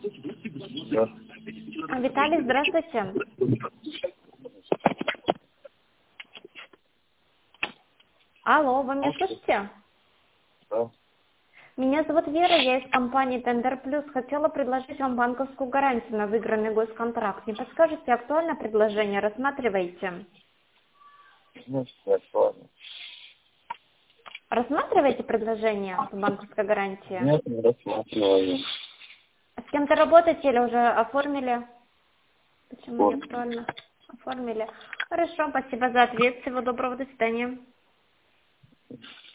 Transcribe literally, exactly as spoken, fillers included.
Да. Виталий, здравствуйте. Алло, вы меня слышите? Да. Меня зовут Вера, я из компании Tender Plus. Хотела предложить вам банковскую гарантию на выигранный госконтракт. Не подскажете, актуальное предложение? Рассматриваете? Ну, не актуально. Рассматриваете предложение по банковской гарантии? Нет, не рассматриваю. С кем-то работаете или уже оформили? Почему не Вот. актуально? Оформили. Хорошо, спасибо за ответ. Всего доброго, до свидания.